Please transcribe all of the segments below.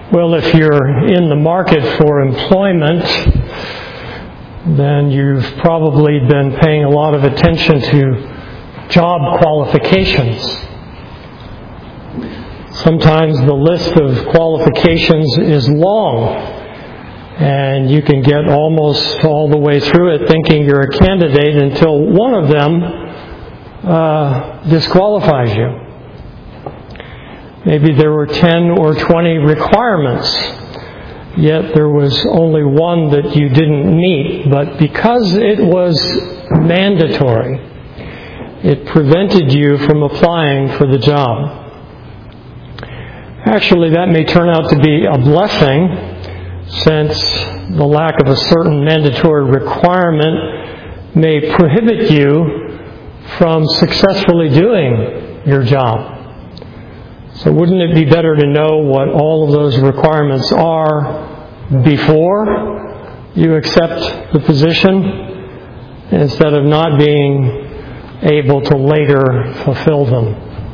Well, if you're in the market for employment, then you've probably been paying a lot of attention to job qualifications. Sometimes the list of qualifications is long, and you can get almost all the way through it thinking you're a candidate until one of them disqualifies you. Maybe there were 10 or 20 requirements, yet there was only one that you didn't meet. But because it was mandatory, it prevented you from applying for the job. Actually, that may turn out to be a blessing, since the lack of a certain mandatory requirement may prohibit you from successfully doing your job. So wouldn't it be better to know what all of those requirements are before you accept the position, instead of not being able to later fulfill them?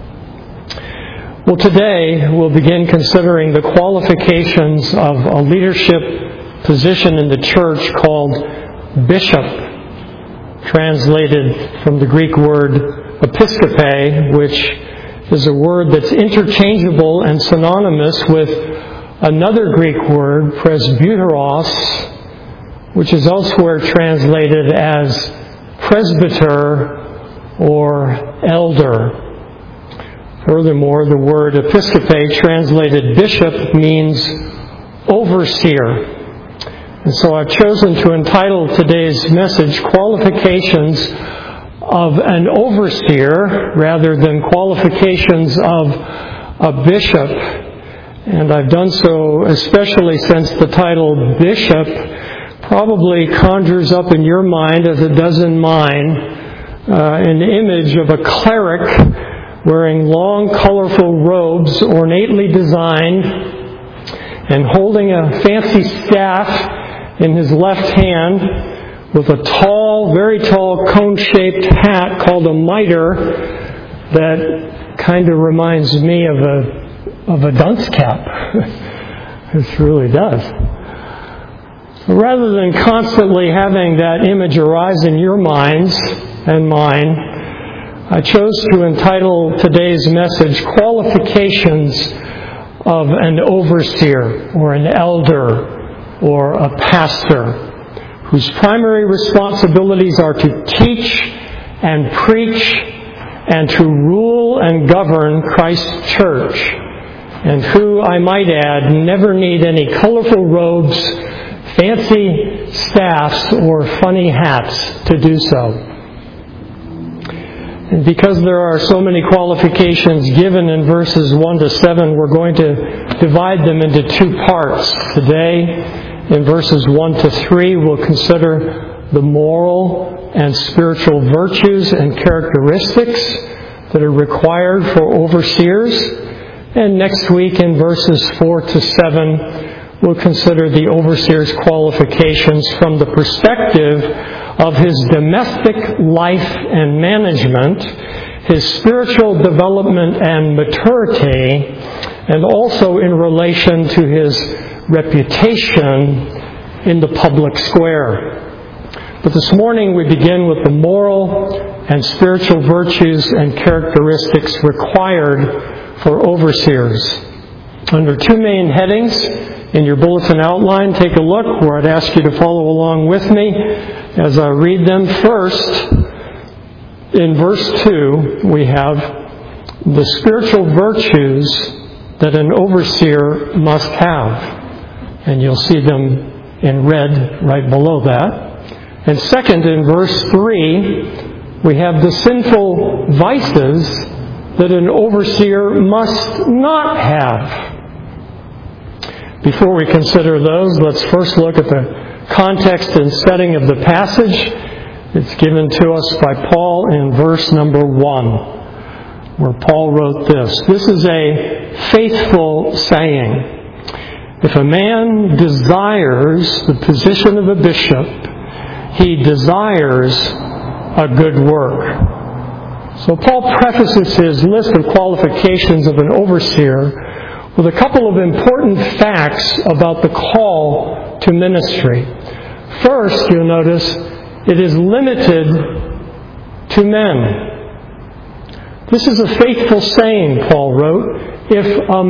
Well, today we'll begin considering the qualifications of a leadership position in the church called bishop, translated from the Greek word episkope, which is a word that's interchangeable and synonymous with another Greek word, presbyteros, which is elsewhere translated as presbyter or elder. Furthermore, the word episkope, translated bishop, means overseer. And so I've chosen to entitle today's message, Qualifications of an Overseer, rather than Qualifications of a Bishop. And I've done so especially since the title Bishop probably conjures up in your mind, as it does in mine, an image of a cleric wearing long, colorful robes, ornately designed, and holding a fancy staff in his left hand, with a tall, very tall, cone-shaped hat called a mitre that kind of reminds me of a dunce cap. It really does. So rather than constantly having that image arise in your minds and mine, I chose to entitle today's message, Qualifications of an Overseer, or an elder, or a pastor, whose primary responsibilities are to teach and preach and to rule and govern Christ's church, and who, I might add, never need any colorful robes, fancy staffs, or funny hats to do so. And because there are so many qualifications given in verses 1 to 7, we're going to divide them into two parts. Today, in verses 1 to 3, we'll consider the moral and spiritual virtues and characteristics that are required for overseers. And next week, in verses 4 to 7, we'll consider the overseer's qualifications from the perspective of his domestic life and management, his spiritual development and maturity, and also in relation to his reputation in the public square. But this morning we begin with the moral and spiritual virtues and characteristics required for overseers. Under two main headings in your bulletin outline, take a look where I'd ask you to follow along with me as I read them. First, in verse 2, we have the spiritual virtues that an overseer must have. And you'll see them in red right below that. And second, in verse 3, we have the sinful vices that an overseer must not have. Before we consider those, let's first look at the context and setting of the passage. It's given to us by Paul in verse number 1, where Paul wrote this. This is a faithful saying. If a man desires the position of a bishop, he desires a good work. So Paul prefaces his list of qualifications of an overseer with a couple of important facts about the call to ministry. First, you'll notice it is limited to men. This is a faithful saying, Paul wrote. If a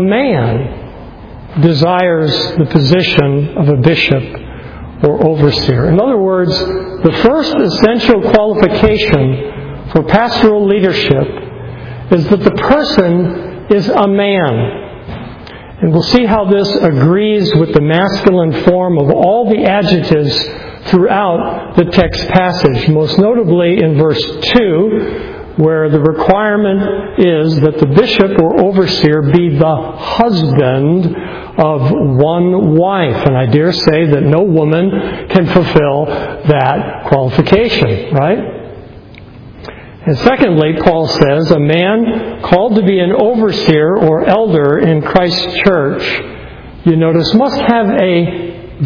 man desires the position of a bishop or overseer. In other words, the first essential qualification for pastoral leadership is that the person is a man. And we'll see how this agrees with the masculine form of all the adjectives throughout the text passage, most notably in verse 2, where the requirement is that the bishop or overseer be the husband of one wife. And I dare say that no woman can fulfill that qualification, right? And secondly, Paul says, a man called to be an overseer or elder in Christ's church, you notice, must have a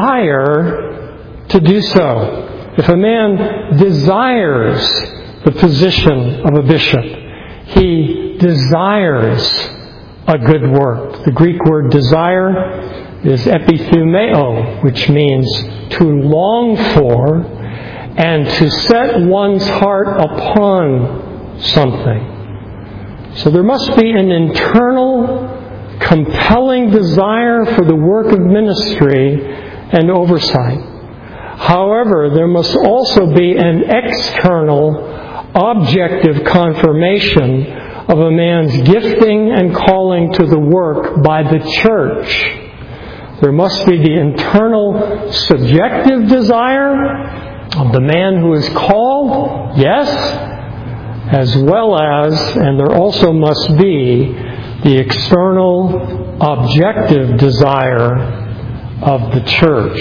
desire to do so. If a man desires the position of a bishop, he desires a good work. The Greek word desire is epithumeo, which means to long for and to set one's heart upon something. So there must be an internal, compelling desire for the work of ministry and oversight. However, there must also be an external, objective confirmation of a man's gifting and calling to the work by the church. There must be the internal, subjective desire of the man who is called, yes, as well as, and there also must be, the external, objective desire of the church.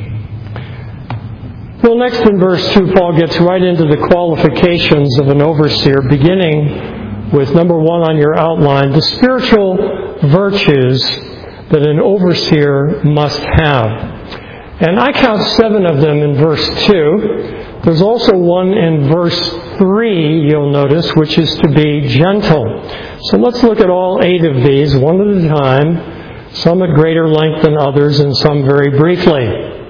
Well, next in verse 2, Paul gets right into the qualifications of an overseer, beginning with number 1 on your outline, the spiritual virtues that an overseer must have. And I count 7 of them in verse 2. There's also one in verse 3, you'll notice, which is to be gentle. So let's look at all 8 of these, one at a time, some at greater length than others, and some very briefly.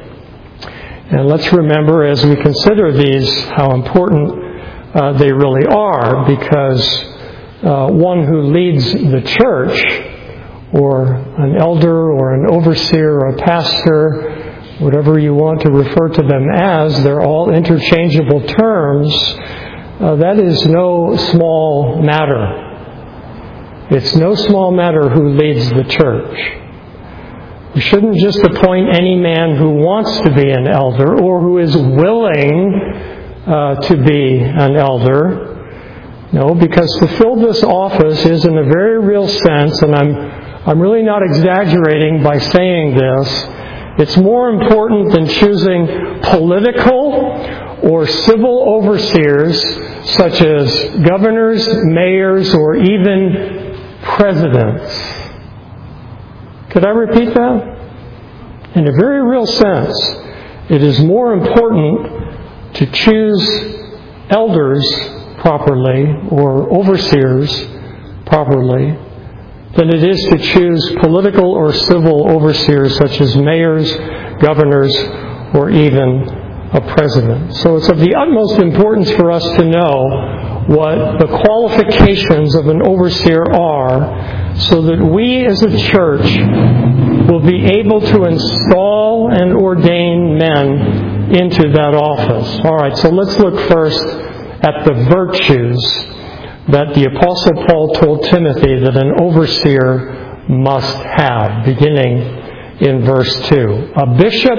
And let's remember as we consider these how important they really are, because one who leads the church, or an elder, or an overseer, or a pastor, whatever you want to refer to them as, they're all interchangeable terms. That is no small matter. It's no small matter who leads the church. We shouldn't just appoint any man who wants to be an elder or who is willing to be an elder. No, because to fill this office is in a very real sense, and I'm really not exaggerating by saying this, it's more important than choosing political or civil overseers such as governors, mayors, or even presidents. Could I repeat that? In a very real sense, it is more important to choose elders properly or overseers properly than it is to choose political or civil overseers such as mayors, governors, or even a president. So it's of the utmost importance for us to know what the qualifications of an overseer are, so that we as a church will be able to install and ordain men into that office. All right, so let's look first at the virtues that the Apostle Paul told Timothy that an overseer must have, beginning in verse 2. A bishop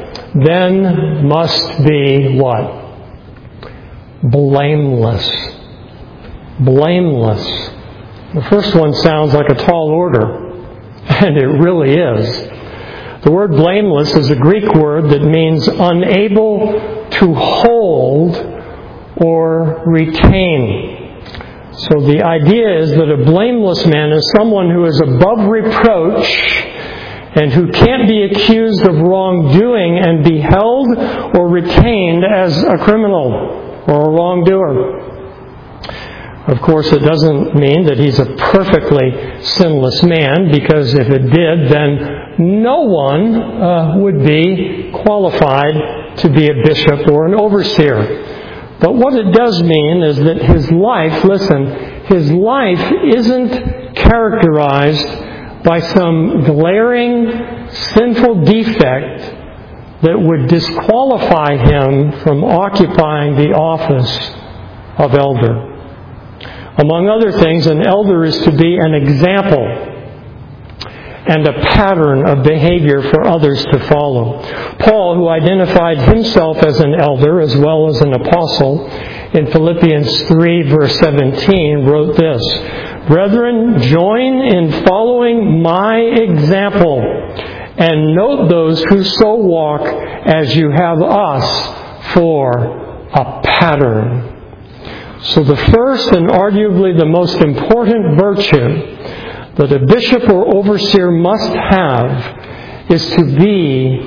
then must be what? Blameless. Blameless. The first one sounds like a tall order, and it really is. The word blameless is a Greek word that means unable to hold or retain. So the idea is that a blameless man is someone who is above reproach and who can't be accused of wrongdoing and be held or retained as a criminal or a wrongdoer. Of course, it doesn't mean that he's a perfectly sinless man, because if it did, then no one would be qualified to be a bishop or an overseer. But what it does mean is that his life, listen, his life isn't characterized by some glaring sinful defect that would disqualify him from occupying the office of elder. Among other things, an elder is to be an example and a pattern of behavior for others to follow. Paul, who identified himself as an elder as well as an apostle, in Philippians 3, verse 17, wrote this, "Brethren, join in following my example, and note those who so walk as you have us for a pattern." So the first and arguably the most important virtue that a bishop or overseer must have is to be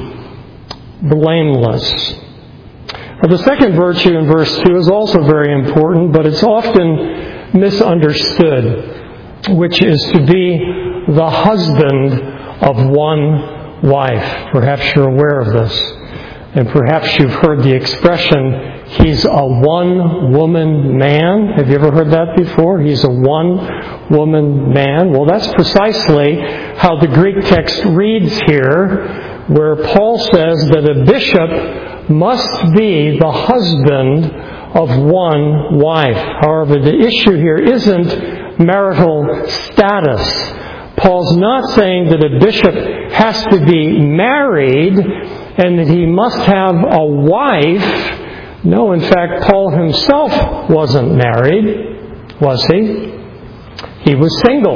blameless. Now, the second virtue in verse 2 is also very important, but it's often misunderstood, which is to be the husband of one wife. Perhaps you're aware of this. And perhaps you've heard the expression, he's a one-woman man. Have you ever heard that before? He's a one-woman man. Well, that's precisely how the Greek text reads here, where Paul says that a bishop must be the husband of one wife. However, the issue here isn't marital status. Paul's not saying that a bishop has to be married and that he must have a wife. No, in fact, Paul himself wasn't married, was he? He was single.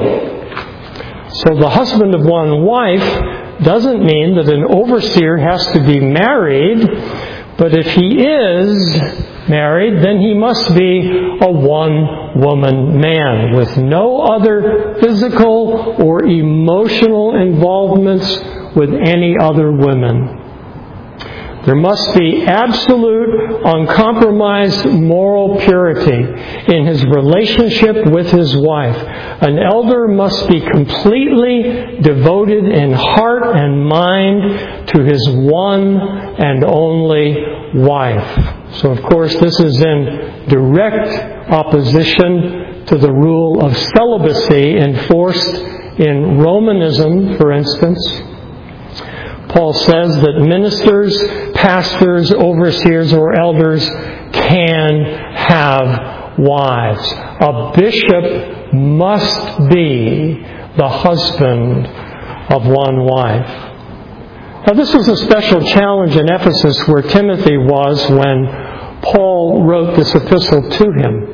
So the husband of one wife doesn't mean that an overseer has to be married, but if he is married, then he must be a one-woman man with no other physical or emotional involvements with any other women. There must be absolute, uncompromised moral purity in his relationship with his wife. An elder must be completely devoted in heart and mind to his one and only wife. So, of course, this is in direct opposition to the rule of celibacy enforced in Romanism, for instance. Paul says that ministers, pastors, overseers, or elders can have wives. A bishop must be the husband of one wife. Now, this was a special challenge in Ephesus where Timothy was when Paul wrote this epistle to him.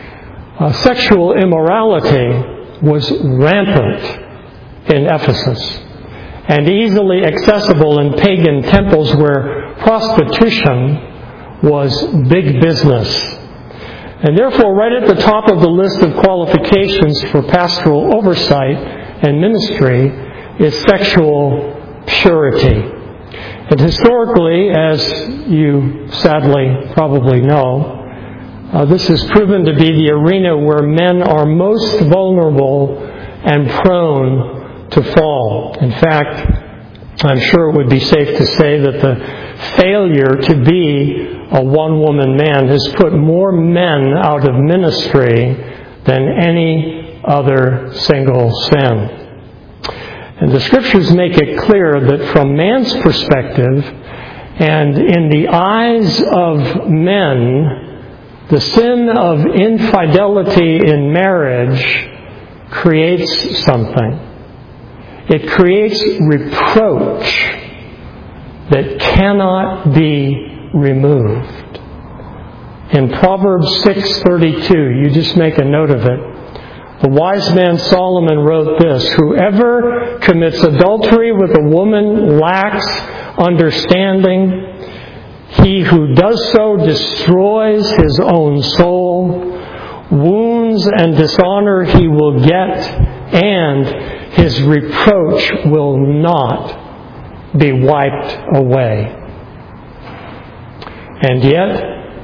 Sexual immorality was rampant in Ephesus and easily accessible in pagan temples where prostitution was big business. And therefore, right at the top of the list of qualifications for pastoral oversight and ministry is sexual purity. And historically, as you sadly probably know, this has proven to be the arena where men are most vulnerable and prone to fall. In fact, I'm sure it would be safe to say that the failure to be a one-woman man has put more men out of ministry than any other single sin. And the Scriptures make it clear that from man's perspective, and in the eyes of men, the sin of infidelity in marriage creates something. It creates reproach that cannot be removed. In Proverbs 6:32, you just make a note of it. The wise man Solomon wrote this, "Whoever commits adultery with a woman lacks understanding. He who does so destroys his own soul. Wounds and dishonor he will get, and his reproach will not be wiped away." And yet,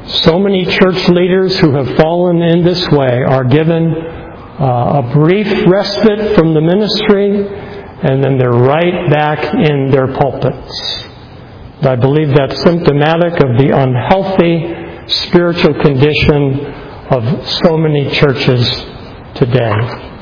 So many church leaders who have fallen in this way are given a brief respite from the ministry, and then they're right back in their pulpits. I believe that's symptomatic of the unhealthy spiritual condition of so many churches today.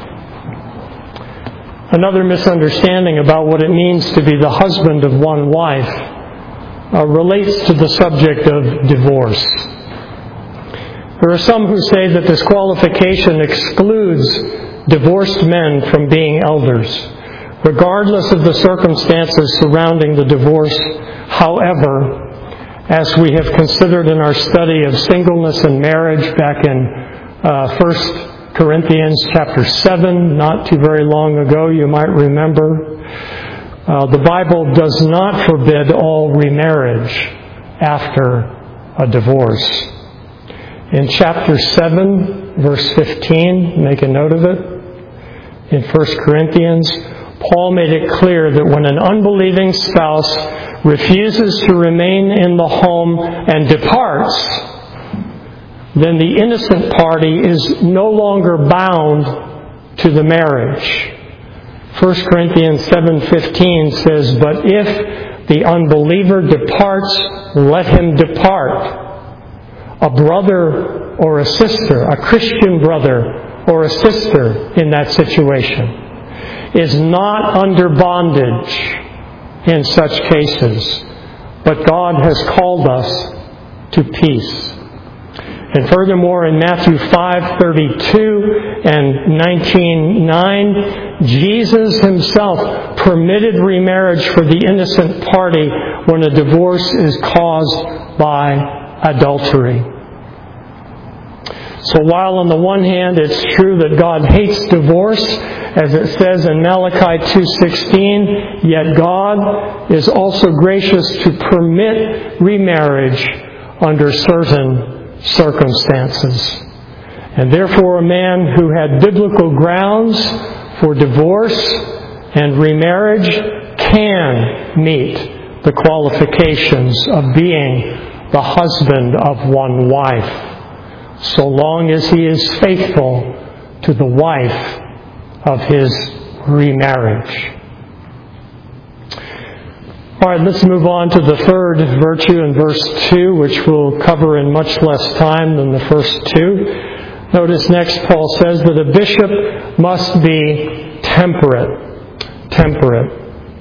Another misunderstanding about what it means to be the husband of one wife relates to the subject of divorce. There are some who say that this qualification excludes divorced men from being elders, regardless of the circumstances surrounding the divorce. However, as we have considered in our study of singleness and marriage back in 1 Corinthians chapter 7, not too very long ago, you might remember, the Bible does not forbid all remarriage after a divorce. In chapter 7, verse 15, make a note of it, in 1 Corinthians, Paul made it clear that when an unbelieving spouse refuses to remain in the home and departs, then the innocent party is no longer bound to the marriage. 1 Corinthians 7:15 says, "But if the unbeliever departs, let him depart." A brother or a sister, a Christian brother or a sister in that situation, is not under bondage in such cases, but God has called us to peace. And furthermore, in Matthew 5:32 and 19:9, Jesus himself permitted remarriage for the innocent party when a divorce is caused by adultery. So while on the one hand it's true that God hates divorce, as it says in Malachi 2:16, yet God is also gracious to permit remarriage under certain circumstances. And therefore a man who had biblical grounds for divorce and remarriage can meet the qualifications of being the husband of one wife, so long as he is faithful to the wife of his remarriage. All right, let's move on to the third virtue in verse 2, which we'll cover in much less time than the first two. Notice next Paul says that a bishop must be temperate. Temperate.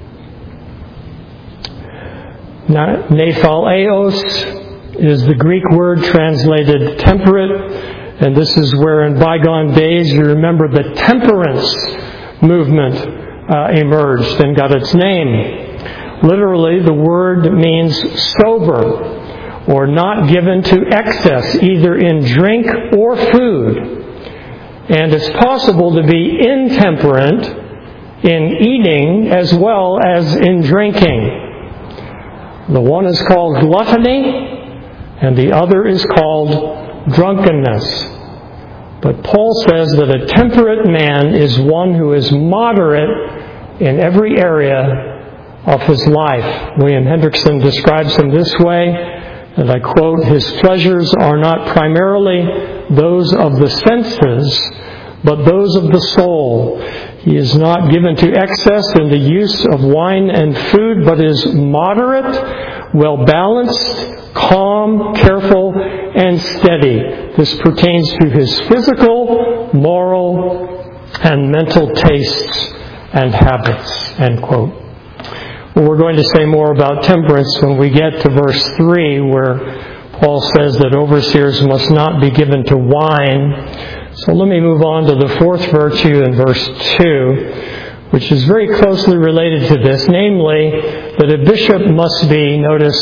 Nathaleos is the Greek word translated temperate, and this is where in bygone days you remember the temperance movement emerged and got its name. Literally, the word means sober, or not given to excess, either in drink or food. And it's possible to be intemperate in eating as well as in drinking. The one is called gluttony, and the other is called drunkenness. But Paul says that a temperate man is one who is moderate in every area of his life. William Hendrickson describes him this way, and I quote, "His pleasures are not primarily those of the senses, but those of the soul. He is not given to excess in the use of wine and food, but is moderate, well-balanced, calm, careful, and steady. This pertains to his physical, moral, and mental tastes and habits." End quote. Well, we're going to say more about temperance when we get to verse 3, where Paul says that overseers must not be given to wine. So let me move on to the fourth virtue in verse 2, which is very closely related to this, namely that a bishop must be, notice,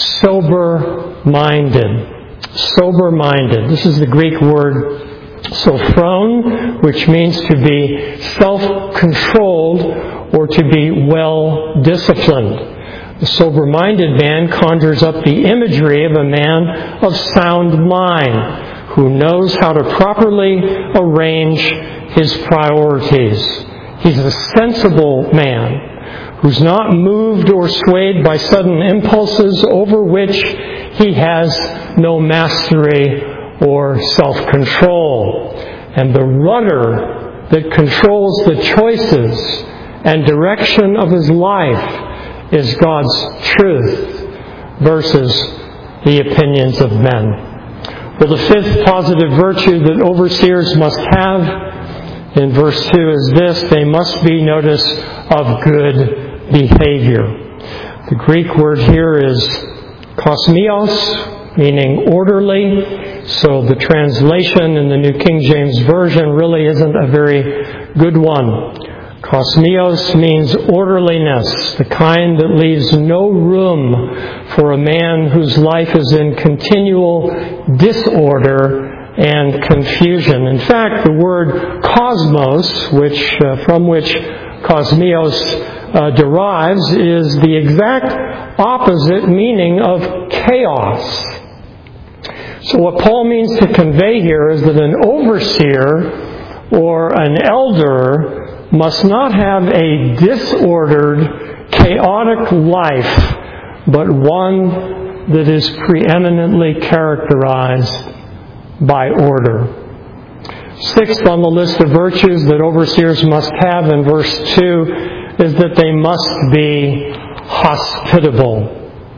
sober-minded. Sober-minded. This is the Greek word sophron, which means to be self-controlled or to be well-disciplined. The sober-minded man conjures up the imagery of a man of sound mind who knows how to properly arrange his priorities. He's a sensible man who's not moved or swayed by sudden impulses over which he has no mastery or self-control. And the rudder that controls the choices and direction of his life is God's truth versus the opinions of men. Well, the fifth positive virtue that overseers must have in verse 2 is this: they must be, notice, of good behavior. The Greek word here is kosmios, meaning orderly. So the translation in the New King James Version really isn't a very good one. Kosmios means orderliness, the kind that leaves no room for a man whose life is in continual disorder and confusion. In fact, the word cosmos, from which kosmios derives, is the exact opposite meaning of chaos. So what Paul means to convey here is that an overseer or an elder must not have a disordered, chaotic life, but one that is preeminently characterized by order. Sixth on the list of virtues that overseers must have in verse 2 is that they must be hospitable.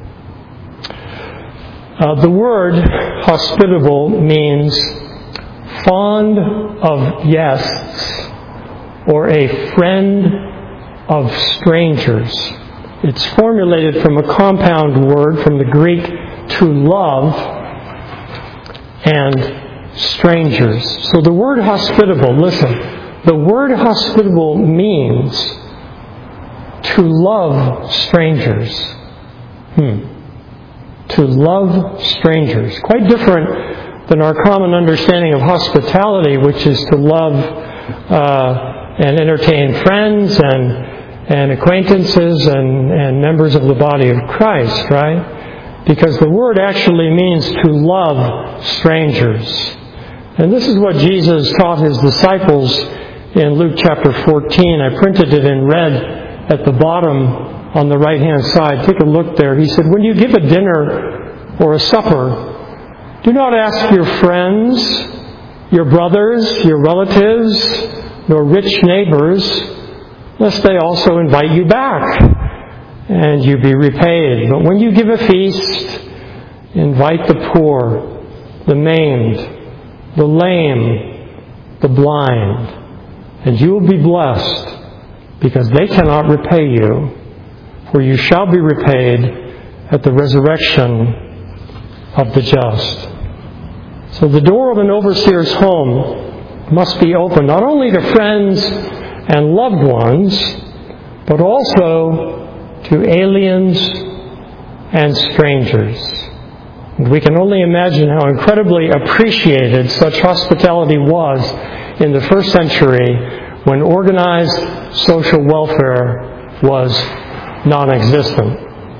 The word hospitable means fond of guests or a friend of strangers. It's formulated from a compound word from the Greek to love and strangers. So the word hospitable, listen, the word hospitable means to love strangers. To love strangers. Quite different than our common understanding of hospitality, which is to love and entertain friends and acquaintances and members of the body of Christ, right? Because the word actually means to love strangers. And this is what Jesus taught his disciples in Luke chapter 14. I printed it in red at the bottom on the right-hand side. Take a look there. He said, when you give a dinner or a supper, do not ask your friends, your brothers, your relatives, nor rich neighbors, lest they also invite you back, and you be repaid. But when you give a feast, invite the poor, the maimed, the lame, the blind, and you will be blessed, because they cannot repay you, for you shall be repaid at the resurrection of the just. So the door of an overseer's home must be open not only to friends and loved ones, but also to aliens and strangers. And we can only imagine how incredibly appreciated such hospitality was in the first century when organized social welfare was non-existent.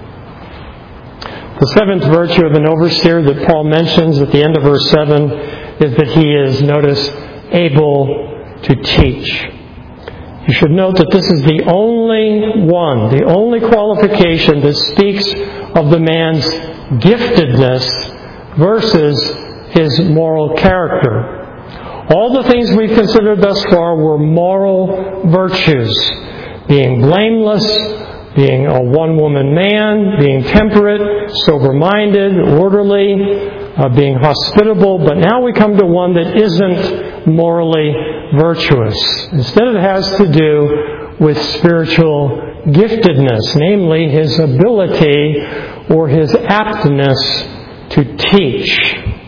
The seventh virtue of an overseer that Paul mentions at the end of verse 7 is that he is, notice, able to teach. You should note that this is the only qualification that speaks of the man's giftedness versus his moral character. All the things we've considered thus far were moral virtues. Being blameless, being a one-woman man, being temperate, sober-minded, orderly, being hospitable. But now we come to one that isn't morally virtuous. Instead, it has to do with spiritual giftedness, namely his ability or his aptness to teach.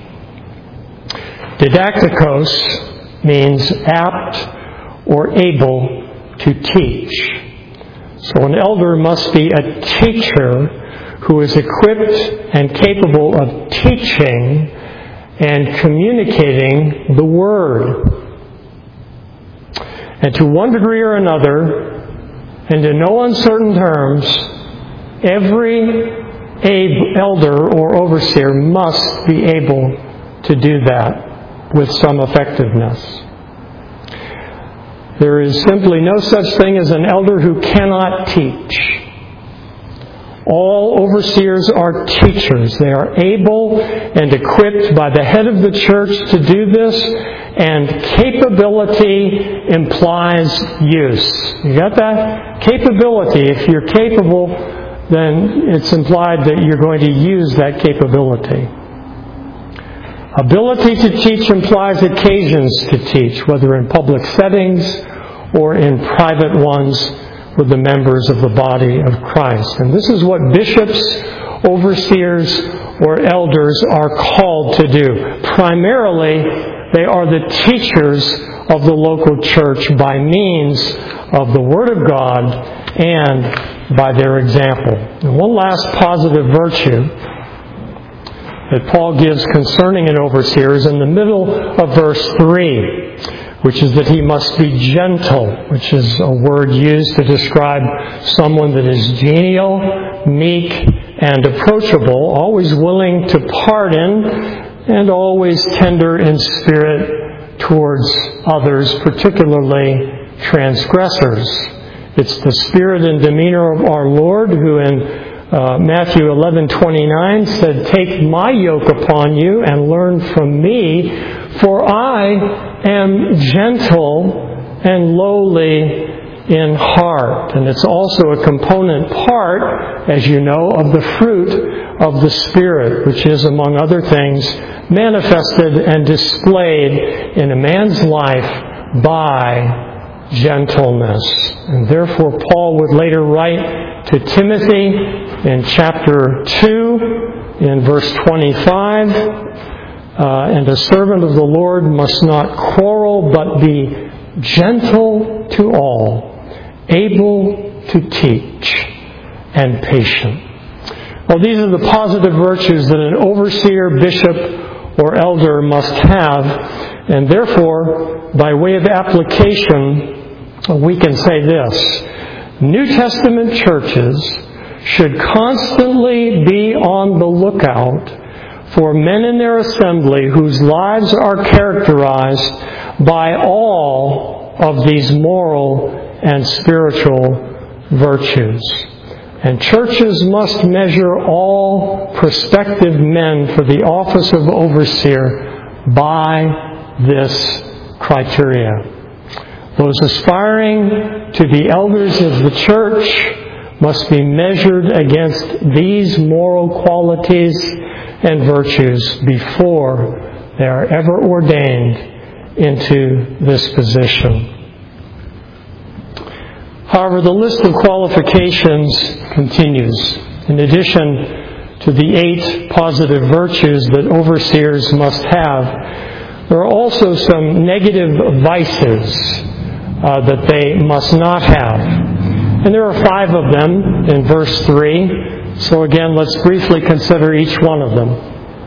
Didaktikos means apt or able to teach. So an elder must be a teacher who is equipped and capable of teaching and communicating the Word. And to one degree or another, and in no uncertain terms, every elder or overseer must be able to do that with some effectiveness. There is simply no such thing as an elder who cannot teach. All overseers are teachers. They are able and equipped by the head of the church to do this, and capability implies use. You got that? Capability. If you're capable, then it's implied that you're going to use that capability. Ability to teach implies occasions to teach, whether in public settings or in private ones with the members of the body of Christ. And this is what bishops, overseers, or elders are called to do. Primarily, they are the teachers of the local church by means of the Word of God and by their example. And one last positive virtue that Paul gives concerning an overseer is in the middle of verse 3, which is that he must be gentle, which is a word used to describe someone that is genial, meek, and approachable, always willing to pardon, and always tender in spirit towards others, particularly transgressors. It's the spirit and demeanor of our Lord, who in Matthew 11:29 said, "Take my yoke upon you and learn from me, for I am gentle and lowly in heart." And it's also a component part, as you know, of the fruit of the Spirit, which is, among other things, manifested and displayed in a man's life by gentleness. And therefore, Paul would later write to Timothy in chapter 2, in verse 25, and a servant of the Lord must not quarrel, but be gentle to all, able to teach, and patient. Well, these are the positive virtues that an overseer, bishop, or elder must have, and therefore, by way of application, we can say this: New Testament churches should constantly be on the lookout for men in their assembly whose lives are characterized by all of these moral and spiritual virtues. And churches must measure all prospective men for the office of overseer by this criteria. Those aspiring to be elders of the church must be measured against these moral qualities and virtues before they are ever ordained into this position. However, the list of qualifications continues. In addition to the 8 positive virtues that overseers must have, there are also some negative vices that they must not have. And there are 5 of them in verse 3. So again, let's briefly consider each one of them.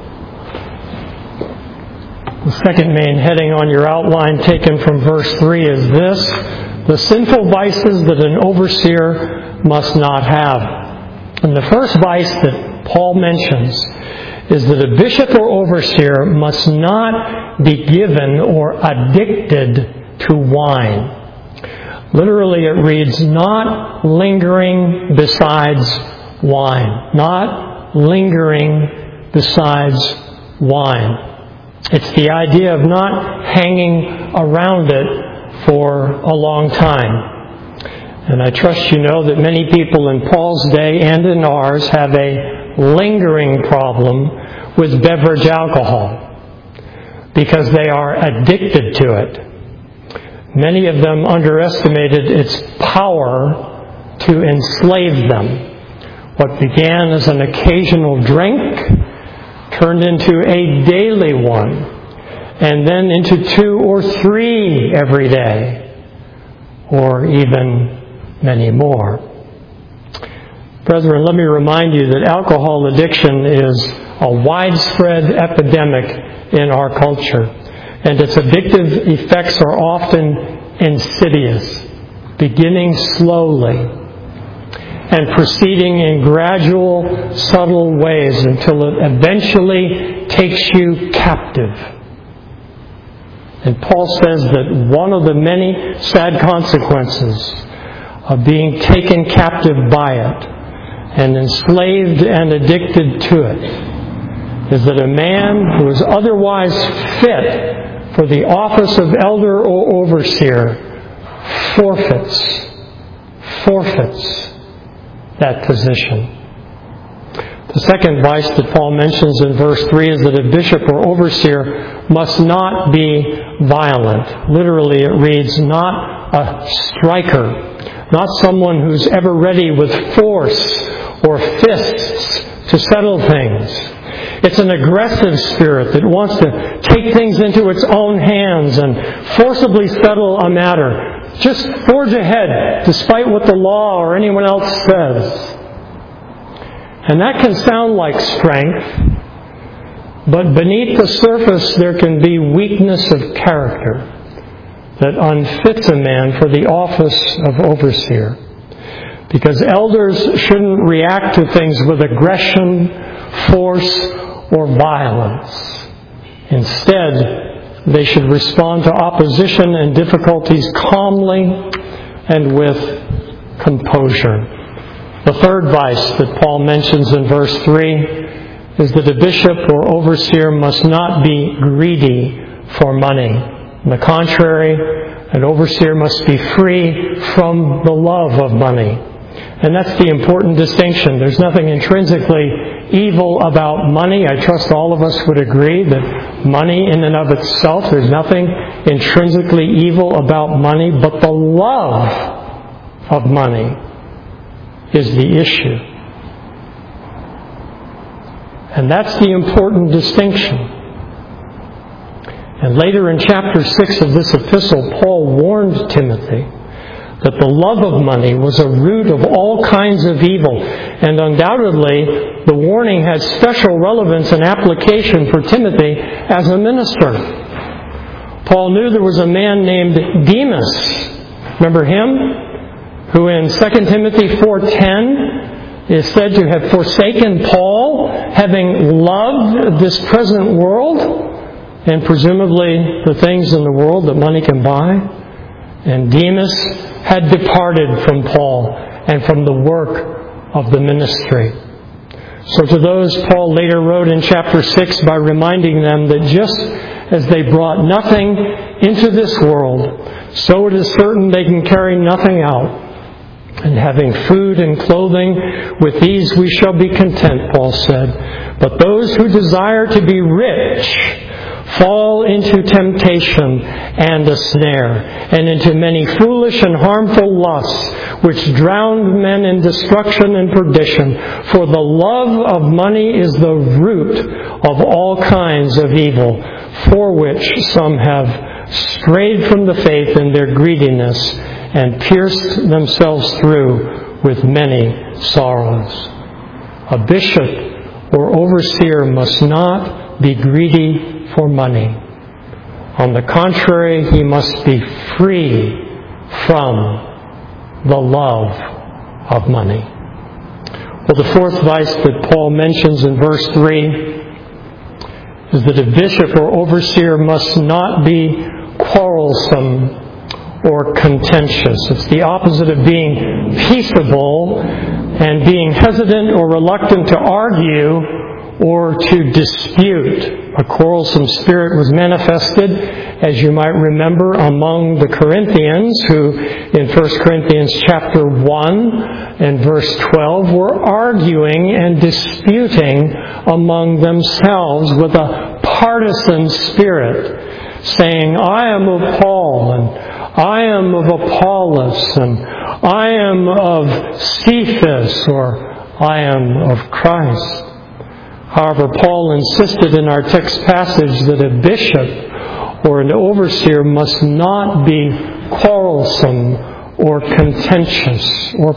The second main heading on your outline taken from verse 3 is this: the sinful vices that an overseer must not have. And the first vice that Paul mentions is that a bishop or overseer must not be given or addicted to wine. Literally it reads, not lingering besides wine. Not lingering besides wine. It's the idea of not hanging around it for a long time. And I trust you know that many people in Paul's day and in ours have a lingering problem with beverage alcohol because they are addicted to it. Many of them underestimated its power to enslave them. What began as an occasional drink turned into a daily one, and then into 2 or 3 every day, or even many more. Brethren, let me remind you that alcohol addiction is a widespread epidemic in our culture, and its addictive effects are often insidious, beginning slowly and proceeding in gradual, subtle ways until it eventually takes you captive. And Paul says that one of the many sad consequences of being taken captive by it and enslaved and addicted to it is that a man who is otherwise fit for the office of elder or overseer forfeits that position. The second vice that Paul mentions in verse 3 is that a bishop or overseer must not be violent. Literally it reads, not a striker, not someone who's ever ready with force or fists to settle things. It's an aggressive spirit that wants to take things into its own hands and forcibly settle a matter. Just forge ahead, despite what the law or anyone else says. And that can sound like strength, but beneath the surface there can be weakness of character that unfits a man for the office of overseer. Because elders shouldn't react to things with aggression, force, or violence. Instead, they should respond to opposition and difficulties calmly and with composure. The third vice that Paul mentions in verse 3 is that a bishop or overseer must not be greedy for money. On the contrary, an overseer must be free from the love of money. And that's the important distinction. There's nothing intrinsically evil about money. I trust all of us would agree that money in and of itself, there's nothing intrinsically evil about money, but the love of money is the issue. And that's the important distinction. And later in chapter 6 of this epistle, Paul warned Timothy that the love of money was a root of all kinds of evil. And undoubtedly, the warning had special relevance and application for Timothy as a minister. Paul knew there was a man named Demas. Remember him? Who in 2 Timothy 4:10 is said to have forsaken Paul, having loved this present world, and presumably the things in the world that money can buy. And Demas had departed from Paul and from the work of the ministry. So to those, Paul later wrote in chapter 6 by reminding them that just as they brought nothing into this world, so it is certain they can carry nothing out. And having food and clothing, with these we shall be content, Paul said. But those who desire to be rich fall into temptation and a snare, and into many foolish and harmful lusts, which drown men in destruction and perdition. For the love of money is the root of all kinds of evil, for which some have strayed from the faith in their greediness, and pierced themselves through with many sorrows. A bishop or overseer must not be greedy for money. On the contrary, he must be free from the love of money. Well, the fourth vice that Paul mentions in verse 3 is that a bishop or overseer must not be quarrelsome or contentious. It's the opposite of being peaceable and being hesitant or reluctant to argue or to dispute. A quarrelsome spirit was manifested, as you might remember, among the Corinthians, who in 1 Corinthians chapter 1 and verse 12 were arguing and disputing among themselves with a partisan spirit, saying, I am of Paul, and I am of Apollos, and I am of Cephas, or I am of Christ. However, Paul insisted in our text passage that a bishop or an overseer must not be quarrelsome or contentious or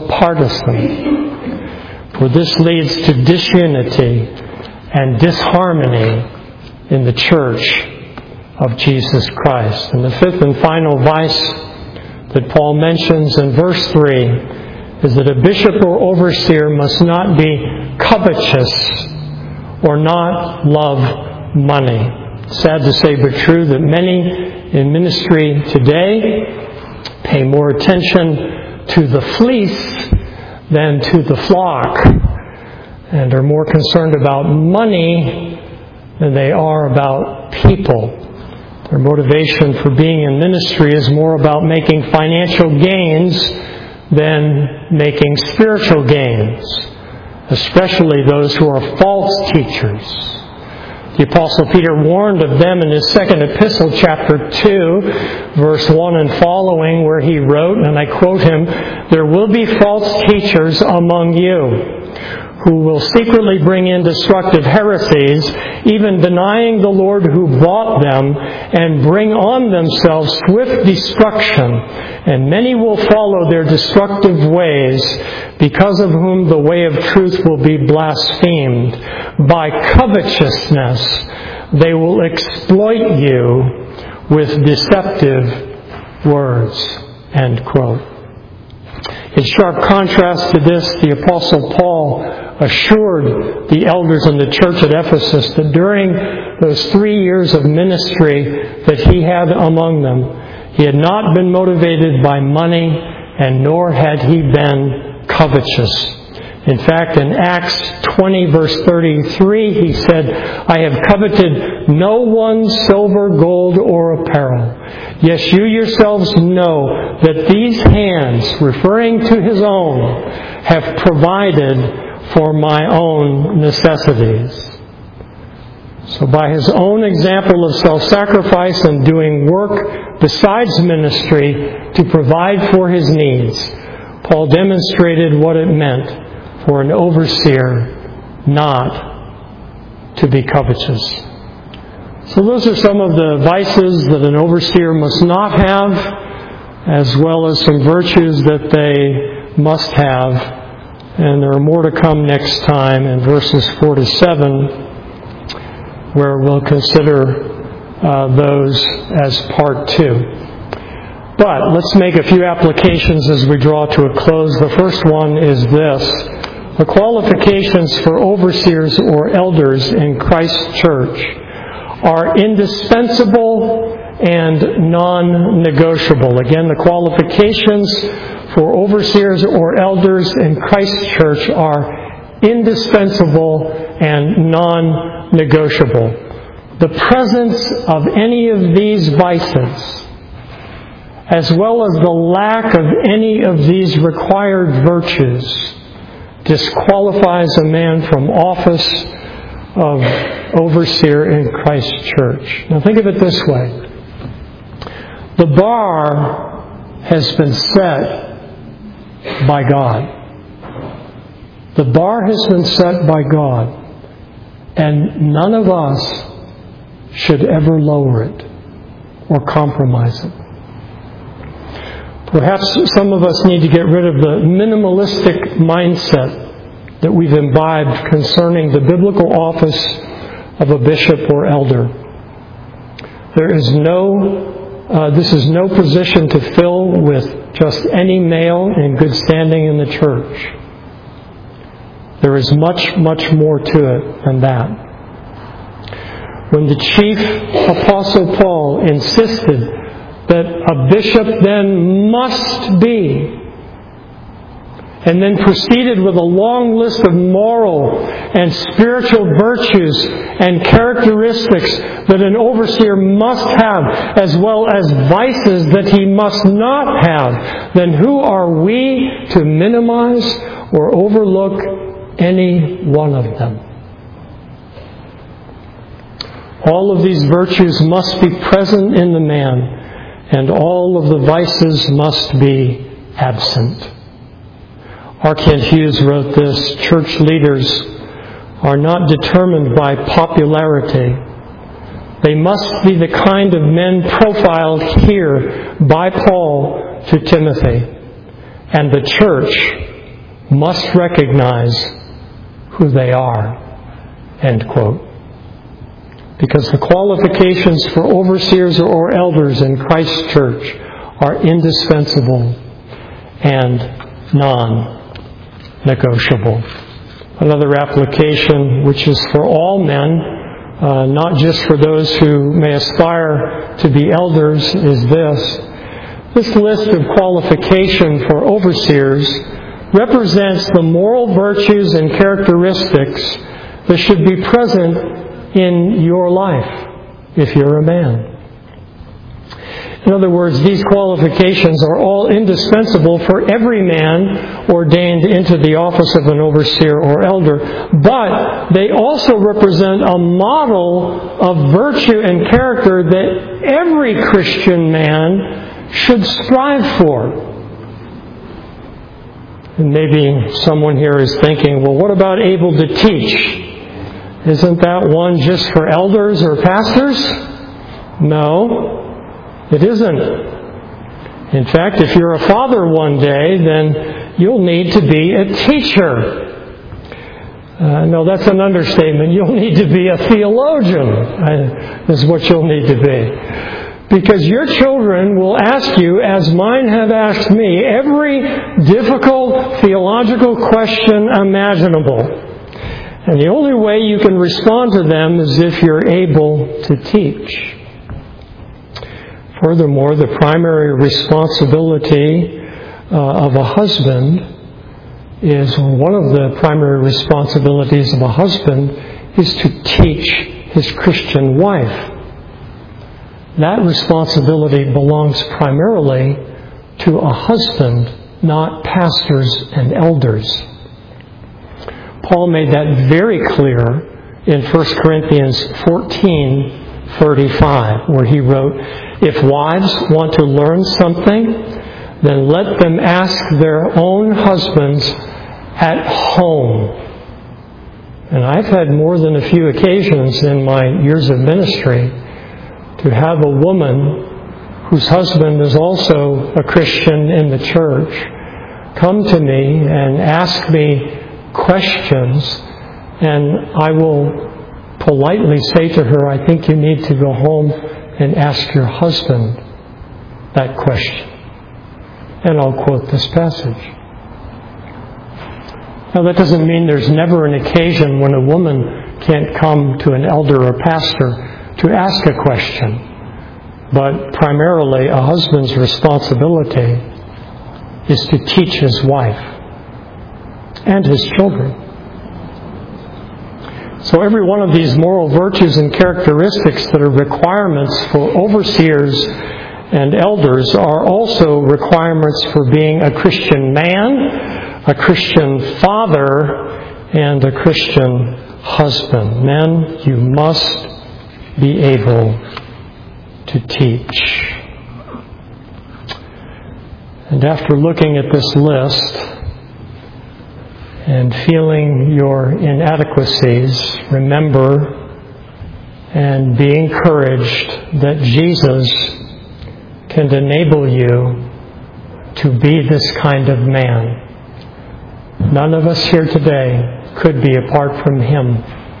partisan. For this leads to disunity and disharmony in the church of Jesus Christ. And the fifth and final vice that Paul mentions in verse 3 is that a bishop or overseer must not be covetous or not love money. Sad to say but true that many in ministry today pay more attention to the fleece than to the flock, and are more concerned about money than they are about people. Their motivation for being in ministry is more about making financial gains than making spiritual gains, especially those who are false teachers. The Apostle Peter warned of them in his second epistle, chapter 2, verse 1 and following, where he wrote, and I quote him, "There will be false teachers among you, who will secretly bring in destructive heresies, even denying the Lord who bought them, and bring on themselves swift destruction. And many will follow their destructive ways, because of whom the way of truth will be blasphemed. By covetousness they will exploit you with deceptive words." End quote. In sharp contrast to this, the Apostle Paul assured the elders in the church at Ephesus that during those 3 years of ministry that he had among them, he had not been motivated by money, and nor had he been covetous. In fact, in Acts 20, verse 33, he said, "I have coveted no one's silver, gold, or apparel. Yes, you yourselves know that these hands," referring to his own, "have provided for my own necessities." So by his own example of self-sacrifice and doing work besides ministry to provide for his needs, Paul demonstrated what it meant for an overseer not to be covetous. So those are some of the vices that an overseer must not have, as well as some virtues that they must have. And there are more to come next time in verses 4 to 7, where we'll consider those as part 2. But let's make a few applications as we draw to a close. The first one is this. The qualifications for overseers or elders in Christ's church are indispensable and non-negotiable. Again, the qualifications for overseers or elders in Christ's church are indispensable and non-negotiable. The presence of any of these vices, as well as the lack of any of these required virtues, disqualifies a man from office of overseer in Christ's church. Now think of it this way. The bar has been set by God. The bar has been set by God, and none of us should ever lower it or compromise it. Perhaps some of us need to get rid of the minimalistic mindset that we've imbibed concerning the biblical office of a bishop or elder. This is no position to fill with just any male in good standing in the church. There is much, much more to it than that. When the chief apostle Paul insisted that a bishop then must be, and then proceeded with a long list of moral and spiritual virtues and characteristics that an overseer must have, as well as vices that he must not have, then who are we to minimize or overlook any one of them? All of these virtues must be present in the man, and all of the vices must be absent. R. Kent Hughes wrote this: church leaders are not determined by popularity. They must be the kind of men profiled here by Paul to Timothy. And the church must recognize who they are. End quote. Because the qualifications for overseers or elders in Christ's church are indispensable and non-negotiable. Another application, which is for all men, not just for those who may aspire to be elders, is this. This list of qualification for overseers represents the moral virtues and characteristics that should be present in your life if you're a man. In other words, these qualifications are all indispensable for every man ordained into the office of an overseer or elder, but they also represent a model of virtue and character that every Christian man should strive for. And maybe someone here is thinking, well, what about able to teach? Isn't that one just for elders or pastors? No. It isn't. In fact, if you're a father one day, then you'll need to be a teacher. No, that's an understatement. You'll need to be a theologian, is what you'll need to be. Because your children will ask you, as mine have asked me, every difficult theological question imaginable. And the only way you can respond to them is if you're able to teach. Furthermore, the primary responsibility of a husband is, one of the primary responsibilities of a husband is to teach his Christian wife. That responsibility belongs primarily to a husband, not pastors and elders. Paul made that very clear in 1 Corinthians 14:35, where he wrote, "If wives want to learn something, then let them ask their own husbands at home." And I've had more than a few occasions in my years of ministry to have a woman whose husband is also a Christian in the church come to me and ask me questions, and I will politely say to her, I think you need to go home and ask your husband that question. And I'll quote this passage. Now, that doesn't mean there's never an occasion when a woman can't come to an elder or pastor to ask a question. But primarily, a husband's responsibility is to teach his wife and his children. So every one of these moral virtues and characteristics that are requirements for overseers and elders are also requirements for being a Christian man, a Christian father, and a Christian husband. Men, you must be able to teach. And after looking at this list and feeling your inadequacies, remember and be encouraged that Jesus can enable you to be this kind of man. None of us here today could be apart from Him.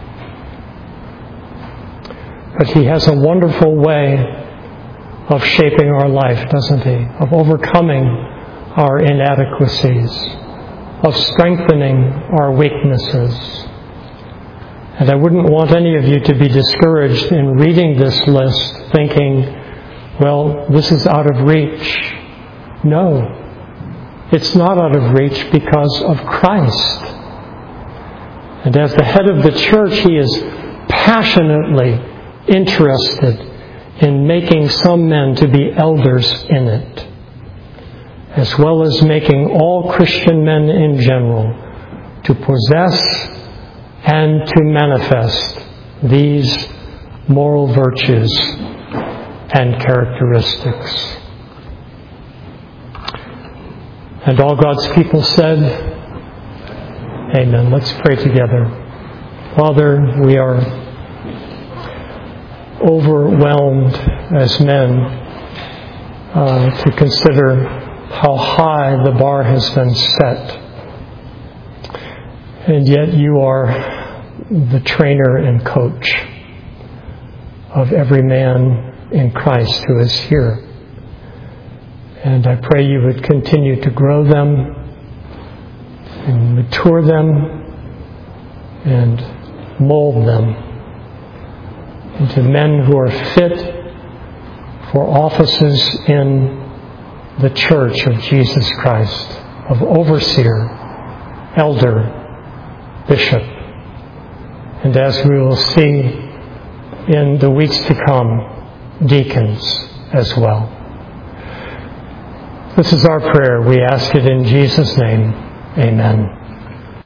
But He has a wonderful way of shaping our life, doesn't He? Of overcoming our inadequacies, of strengthening our weaknesses. And I wouldn't want any of you to be discouraged in reading this list thinking, well, this is out of reach. No, it's not out of reach because of Christ. And as the head of the church, He is passionately interested in making some men to be elders in it, as well as making all Christian men in general to possess and to manifest these moral virtues and characteristics. And all God's people said, Amen. Let's pray together. Father, we are overwhelmed as men to consider how high the bar has been set. And yet you are the trainer and coach of every man in Christ who is here. And I pray you would continue to grow them and mature them and mold them into men who are fit for offices in the Church of Jesus Christ, of overseer, elder, bishop, and as we will see in the weeks to come, deacons as well. This is our prayer. We ask it in Jesus' name. Amen.